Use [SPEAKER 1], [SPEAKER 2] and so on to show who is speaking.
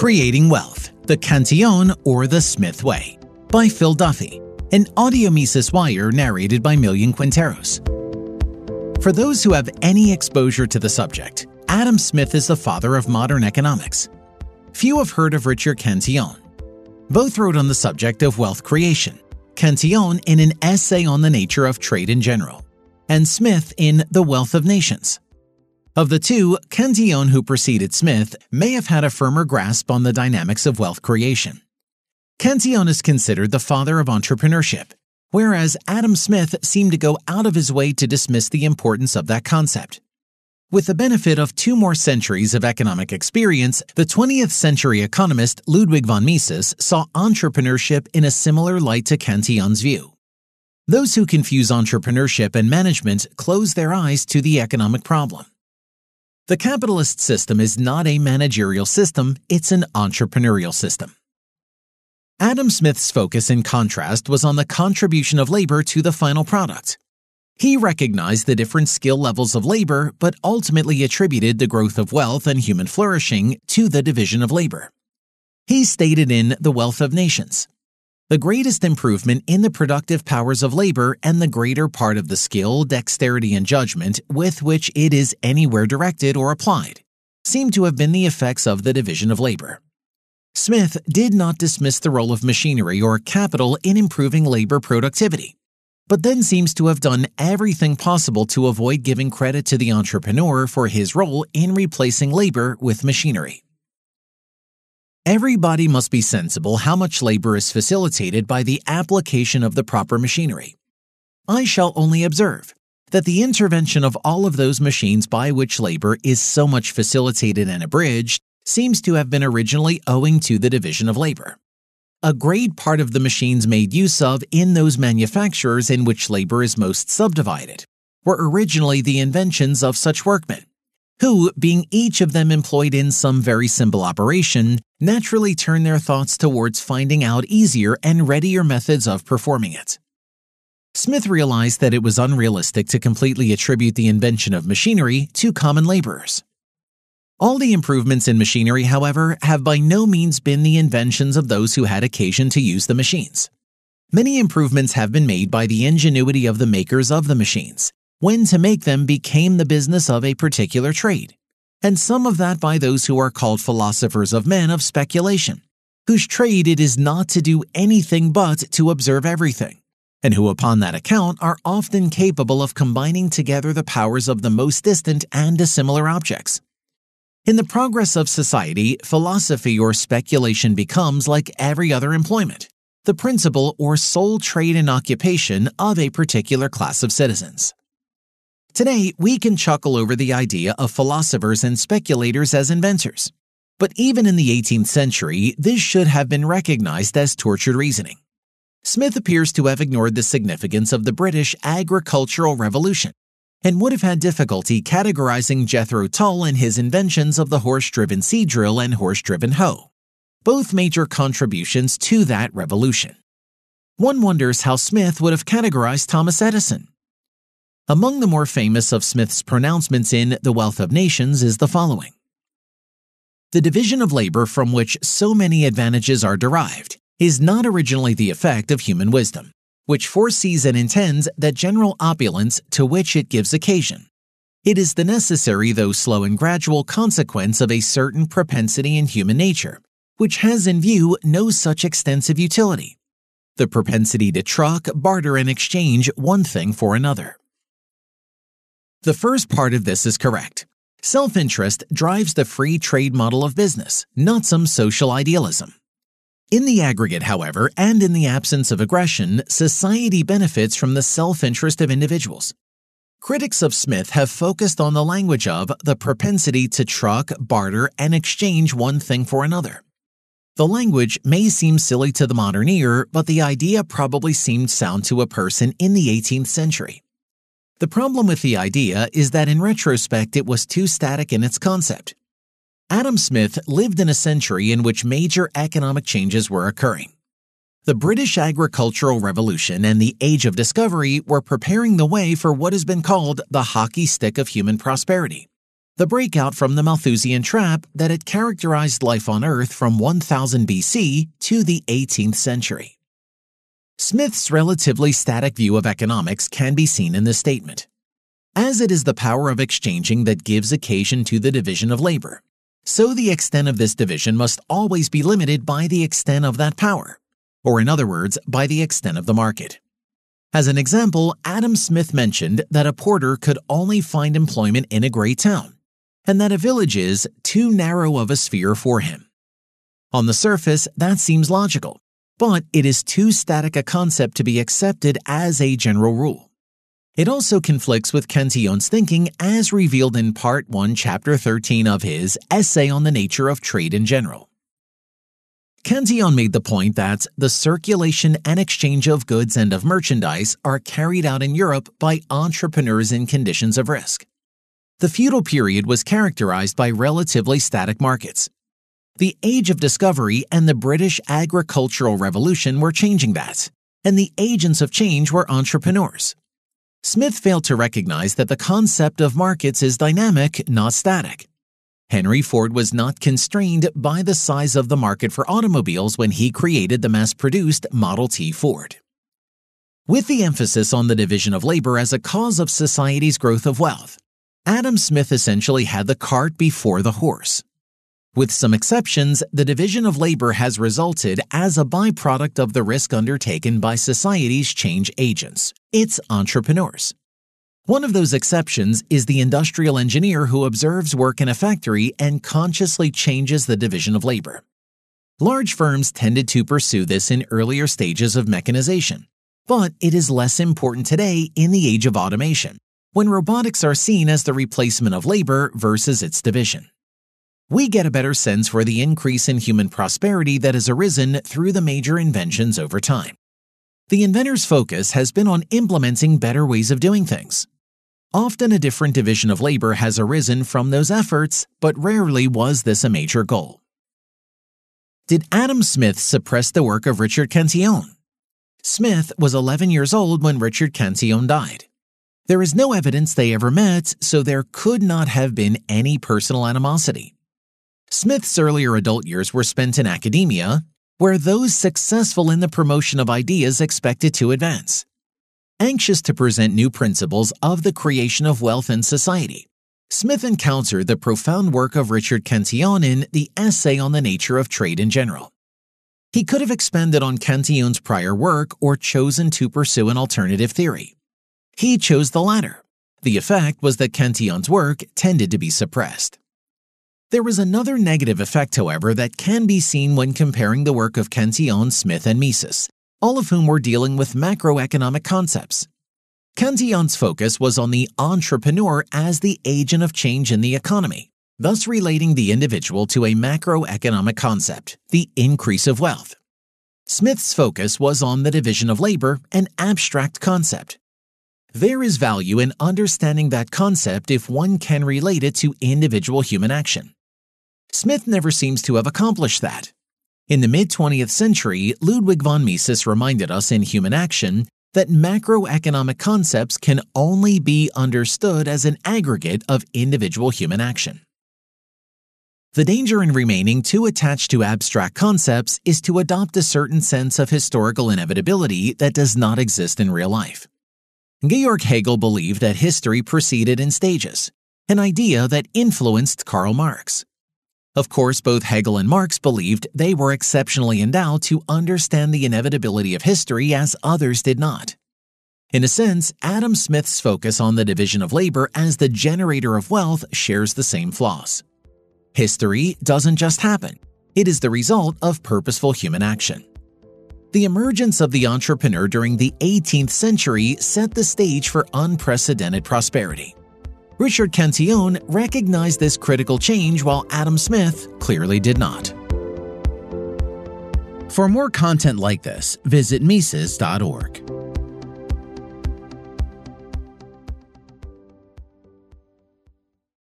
[SPEAKER 1] Creating Wealth, the Cantillon or the Smith Way, by Phil Duffy, an audio Mises Wire narrated by Millian Quinteros. For those who have any exposure to the subject, Adam Smith is the father of modern economics. Few have heard of Richard Cantillon. Both wrote on the subject of wealth creation, Cantillon in an essay on the nature of trade in general, and Smith in The Wealth of Nations. Of the two, Cantillon, who preceded Smith, may have had a firmer grasp on the dynamics of wealth creation. Cantillon is considered the father of entrepreneurship, whereas Adam Smith seemed to go out of his way to dismiss the importance of that concept. With the benefit of 2 more centuries of economic experience, the 20th century economist Ludwig von Mises saw entrepreneurship in a similar light to Cantillon's view. Those who confuse entrepreneurship and management close their eyes to the economic problem. The capitalist system is not a managerial system, it's an entrepreneurial system. Adam Smith's focus, in contrast, was on the contribution of labor to the final product. He recognized the different skill levels of labor, but ultimately attributed the growth of wealth and human flourishing to the division of labor. He stated in The Wealth of Nations, "The greatest improvement in the productive powers of labor and the greater part of the skill, dexterity, and judgment with which it is anywhere directed or applied seem to have been the effects of the division of labor." Smith did not dismiss the role of machinery or capital in improving labor productivity, but then seems to have done everything possible to avoid giving credit to the entrepreneur for his role in replacing labor with machinery. Everybody must be sensible how much labor is facilitated by the application of the proper machinery. I shall only observe that the intervention of all of those machines by which labor is so much facilitated and abridged seems to have been originally owing to the division of labor. A great part of the machines made use of in those manufacturers in which labor is most subdivided were originally the inventions of such workmen, who, being each of them employed in some very simple operation, naturally turn their thoughts towards finding out easier and readier methods of performing it. Smith realized that it was unrealistic to completely attribute the invention of machinery to common laborers. All the improvements in machinery, however, have by no means been the inventions of those who had occasion to use the machines. Many improvements have been made by the ingenuity of the makers of the machines, when to make them became the business of a particular trade, and some of that by those who are called philosophers of men of speculation, whose trade it is not to do anything but to observe everything, and who upon that account are often capable of combining together the powers of the most distant and dissimilar objects. In the progress of society, philosophy or speculation becomes, like every other employment, the principal or sole trade and occupation of a particular class of citizens. Today, we can chuckle over the idea of philosophers and speculators as inventors, but even in the 18th century, this should have been recognized as tortured reasoning. Smith appears to have ignored the significance of the British agricultural revolution, and would have had difficulty categorizing Jethro Tull and his inventions of the horse-driven seed drill and horse-driven hoe, both major contributions to that revolution. One wonders how Smith would have categorized Thomas Edison. Among the more famous of Smith's pronouncements in The Wealth of Nations is the following: "The division of labor from which so many advantages are derived is not originally the effect of human wisdom, which foresees and intends that general opulence to which it gives occasion. It is the necessary though slow and gradual consequence of a certain propensity in human nature, which has in view no such extensive utility, the propensity to truck, barter, and exchange one thing for another." The first part of this is correct. Self-interest drives the free trade model of business, not some social idealism. In the aggregate, however, and in the absence of aggression, society benefits from the self-interest of individuals. Critics of Smith have focused on the language of the propensity to truck, barter, and exchange one thing for another. The language may seem silly to the modern ear, but the idea probably seemed sound to a person in the 18th century. The problem with the idea is that in retrospect it was too static in its concept. Adam Smith lived in a century in which major economic changes were occurring. The British agricultural revolution and the Age of Discovery were preparing the way for what has been called the hockey stick of human prosperity. the breakout from the Malthusian trap that had characterized life on Earth from 1000 BC to the 18th century. Smith's relatively static view of economics can be seen in this statement. As it is the power of exchanging that gives occasion to the division of labor, so the extent of this division must always be limited by the extent of that power, or in other words, by the extent of the market. As an example, Adam Smith mentioned that a porter could only find employment in a great town, and that a village is too narrow of a sphere for him. On the surface, that seems logical, but it is too static a concept to be accepted as a general rule. It also conflicts with Cantillon's thinking as revealed in Part 1, Chapter 13 of his Essay on the Nature of Trade in General. Cantillon made the point that the circulation and exchange of goods and of merchandise are carried out in Europe by entrepreneurs in conditions of risk. The feudal period was characterized by relatively static markets. The Age of Discovery and the British Agricultural Revolution were changing that, and the agents of change were entrepreneurs. Smith failed to recognize that the concept of markets is dynamic, not static. Henry Ford was not constrained by the size of the market for automobiles when he created the mass-produced Model T Ford. With the emphasis on the division of labor as a cause of society's growth of wealth, Adam Smith essentially had the cart before the horse. With some exceptions, the division of labor has resulted as a byproduct of the risk undertaken by society's change agents, its entrepreneurs. One of those exceptions is the industrial engineer who observes work in a factory and consciously changes the division of labor. Large firms tended to pursue this in earlier stages of mechanization, but it is less important today in the age of automation, when robotics are seen as the replacement of labor versus its division. We get a better sense for the increase in human prosperity that has arisen through the major inventions over time. The inventor's focus has been on implementing better ways of doing things. Often a different division of labor has arisen from those efforts, but rarely was this a major goal. Did Adam Smith suppress the work of Richard Cantillon? Smith was 11 years old when Richard Cantillon died. There is no evidence they ever met, so there could not have been any personal animosity. Smith's earlier adult years were spent in academia, where those successful in the promotion of ideas expected to advance. Anxious to present new principles of the creation of wealth in society, Smith encountered the profound work of Richard Cantillon in the Essay on the Nature of Trade in General. He could have expanded on Cantillon's prior work or chosen to pursue an alternative theory. He chose the latter. The effect was that Cantillon's work tended to be suppressed. There was another negative effect, however, that can be seen when comparing the work of Cantillon, Smith, and Mises, all of whom were dealing with macroeconomic concepts. Cantillon's focus was on the entrepreneur as the agent of change in the economy, thus relating the individual to a macroeconomic concept, the increase of wealth. Smith's focus was on the division of labor, an abstract concept. There is value in understanding that concept if one can relate it to individual human action. Smith never seems to have accomplished that. In the mid-20th century, Ludwig von Mises reminded us in Human Action that macroeconomic concepts can only be understood as an aggregate of individual human action. The danger in remaining too attached to abstract concepts is to adopt a certain sense of historical inevitability that does not exist in real life. Georg Hegel believed that history proceeded in stages, an idea that influenced Karl Marx. Of course, both Hegel and Marx believed they were exceptionally endowed to understand the inevitability of history as others did not. In a sense, Adam Smith's focus on the division of labor as the generator of wealth shares the same flaws. History doesn't just happen. It is the result of purposeful human action. The emergence of the entrepreneur during the 18th century set the stage for unprecedented prosperity. Richard Cantillon recognized this critical change while Adam Smith clearly did not. For more content like this, visit Mises.org.